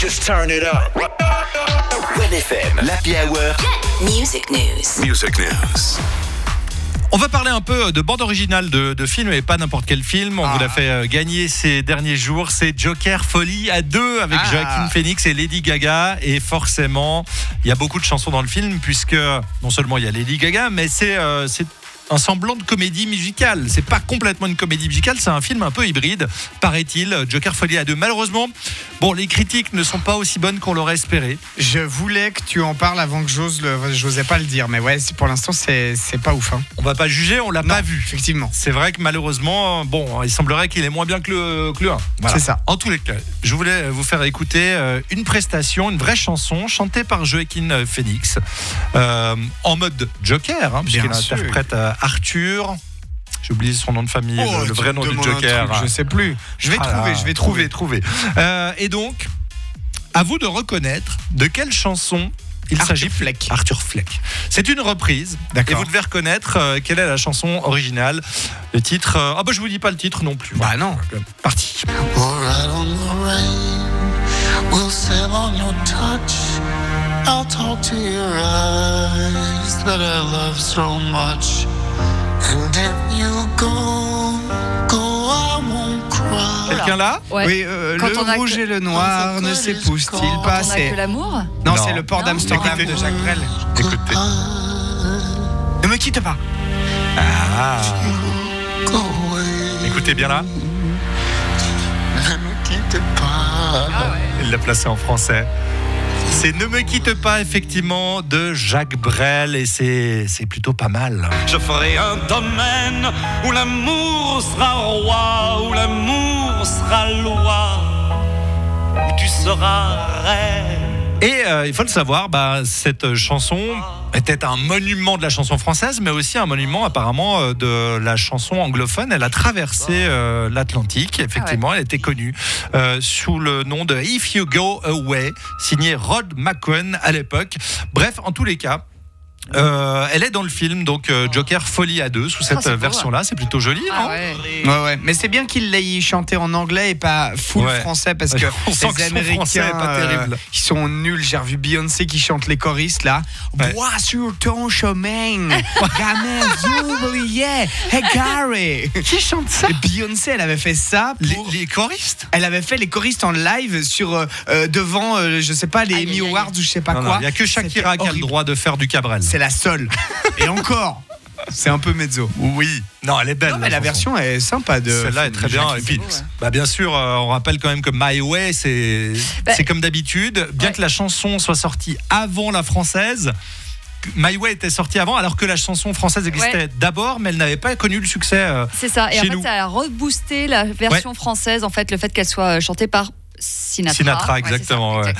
Just turn it up. Red FM, l'Happy Hour. Music News. Music News. On va parler un peu de bande originale de film, et pas n'importe quel film. On vous l'a fait gagner ces derniers jours. C'est Joker Folie à 2 avec Joaquin Phoenix et Lady Gaga. Et forcément, il y a beaucoup de chansons dans le film, puisque non seulement il y a Lady Gaga, mais c'est un semblant de comédie musicale. C'est pas complètement une comédie musicale, c'est un film un peu hybride, paraît-il. Joker Folie à 2. Malheureusement, les critiques ne sont pas aussi bonnes qu'on l'aurait espéré. Je voulais que tu en parles avant que j'osais pas le dire, mais ouais, pour l'instant c'est pas ouf. On va pas juger, on l'a pas vu. Effectivement. C'est vrai que malheureusement, il semblerait qu'il est moins bien que le 1. Voilà. C'est ça. En tous les cas, je voulais vous faire écouter une prestation, une vraie chanson chantée par Joaquin Phoenix en mode Joker, puisqu'il interprète Arthur. J'ai oublié son nom de famille, le vrai nom du Joker. Je sais plus. Je vais trouver. Et donc, à vous de reconnaître de quelle chanson il s'agit. Arthur Fleck. C'est une reprise. D'accord. Et vous devez reconnaître quelle est la chanson originale. Le titre. Je vous dis pas le titre non plus. Bah non. Parti. Right on the rain, we'll sail on your touch. I'll talk to your eyes that I love so much. And if you go, I won't cry. Quelqu'un là? Ouais. Oui, le rouge et le noir ne s'épousent-ils pas? Quand on a que l'amour? Non, c'est le port d'Amsterdam de Jacques Brel. Écoutez. Ne me quitte pas. Écoutez bien là. Ne me quitte pas. Il l'a placé en français. C'est Ne me quitte pas, effectivement, de Jacques Brel, et c'est plutôt pas mal. Je ferai un domaine où l'amour sera roi, où l'amour sera loi, où tu seras reine. Et il faut le savoir, cette chanson était un monument de la chanson française, mais aussi un monument apparemment de la chanson anglophone. Elle a traversé l'Atlantique, effectivement. Elle était connue sous le nom de If You Go Away, signé Rod McQueen à l'époque. Bref, en tous les cas, elle est dans le film, donc Joker Folie à 2 sous cette version-là. C'est plutôt joli, non? Ouais. Mais c'est bien qu'il l'ait chanté en anglais et pas full français, parce que les Américains, pas terrible. Ils sont nuls. J'ai revu Beyoncé qui chante les choristes là. Bois sur ton chemin, gamin oublié, hey Gary. Qui chante ça? Et Beyoncé, elle avait fait ça pour les choristes. Elle avait fait les choristes en live sur devant, je sais pas, les Emmy Awards ou je sais pas quoi. Il y a que Shakira qui a le droit de faire du Cabrel. C'est la seule. Et encore, c'est un peu mezzo. Oui. Non, elle est belle. Non, mais la version est sympa. Celle-là est très bien. Et puis, bien sûr, on rappelle quand même que My Way, c'est comme d'habitude. Bien que la chanson soit sortie avant la française, My Way était sortie avant, alors que la chanson française existait d'abord, mais elle n'avait pas connu le succès. C'est ça. Et chez en fait, nous. ça a reboosté la version française, en fait, le fait qu'elle soit chantée par Sinatra. Exactement. Ouais,